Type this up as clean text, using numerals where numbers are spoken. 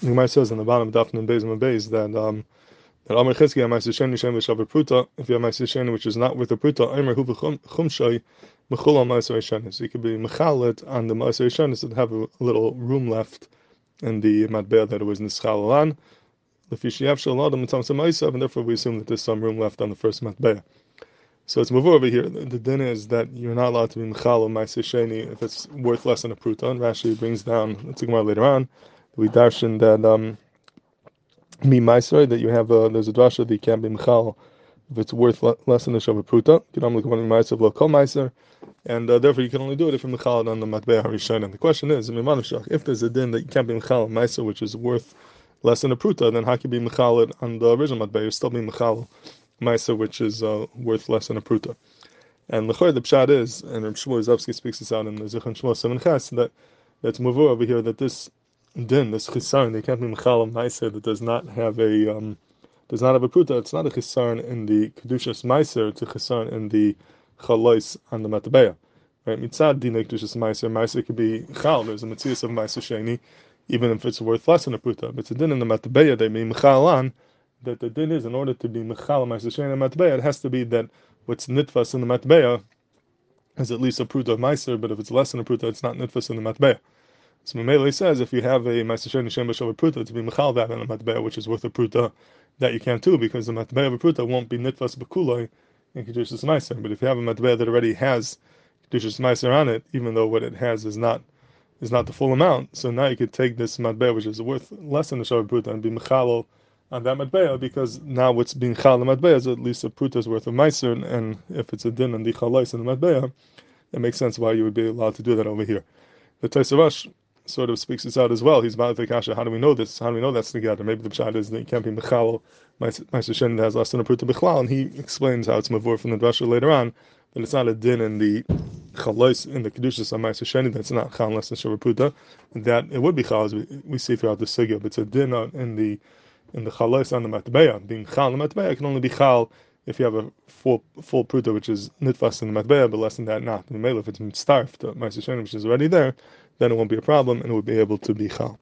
The Gemara says on the bottom of Daf Nun Beis and Beis that Amar Chizkiah Ma'aser Sheni Shem V'Shavar Pruta. If you have Ma'aser Sheni which is not with a Pruta, Amar Hu V'Chumshay Mechul al Ma'aser Sheni. So you could be mechalet on the Ma'aser Sheni, so to have a little room left in the matbeh that it was nischal alan. The Fishiyav Shal Adam Mitzam Samaisav, and therefore we assume that there's some room left on the first matbeh. So it's move over here. The din is that you're not allowed to be mechal of Ma'aser Sheni if it's worth less than a Pruta. And Rashi brings down, let's Gemara later on, we darshan that Ma'aser, that you have there's a drasha that you can't be mechal if it's worth less than a shavar pruta. You can only come on Ma'aser v'lo kol Ma'aser, and therefore you can only do it if you're mechal on the matbeh harishon. And the question is, if there's a din that you can't be mechal on Ma'aser which is worth less than a pruta, then how can you be mechal on the original matbeh? You're still being mechal Ma'aser which is worth less than a pruta. And the pshat is, and Reb Shmuel Zevsky speaks this out in the Zichron Shmuel 7 Ches, that's muvur over here that this din, this chisaron, they can't be mechal Ma'aser that does not have a pruta. It's not a chisaron in the kedushas Ma'aser. It's a chisaron in the chalais on the matbeya. Right? Mitzad din kedushas Ma'aser could be chal. There's a mitzias of Ma'aser Sheni, even if it's worth less than a pruta. But it's a din in the matbeya they be mechal on. That the din is, in order to be mechal Ma'aser Sheni in the matbeya, it has to be that what's nitfas in the matbeya is at least a pruta of Ma'aser. But if it's less than a pruta, it's not nitfas in the matbeya. So Mamela says if you have a Ma'aser Sheni Shem B'Shavar Pruta to be mechal that on a matbeya which is worth a pruta, that you can't do because the matbeya of a pruta won't be nitfas b'kuloi in kedushas Ma'aser. But if you have a matbeya that already has kedushas Ma'aser on it, even though what it has is not the full amount, so now you could take this matbeya which is worth less than the shavar pruta and be mechal on that matbeya, because now what's being chal the matbeya is at least a pruta's worth of Ma'aser, and if it's a din and the chalais in the matbeya, it makes sense why you would be allowed to do that over here. The Taisavash sort of speaks this out as well. He's about the kasha. How do we know this? How do we know that's together? Maybe the pshat is that you can't be mechal Ma'aser Sheni that has less than a pruta bichlal, and he explains how it's mavur from the drasha later on that it's not a din in the chalais in the kedushas on Ma'aser Sheni that's not chal less than shavar pruta, that it would be chal as we see throughout the sugya. But it's a din in the chalais on the matbeya. Being chal in the matbeya can only be chal if you have a full pruta which is nitfas in the matbeya, but less than that not. And if it's starved to Ma'aser Sheni which is already there, then it won't be a problem and it will be able to be chal.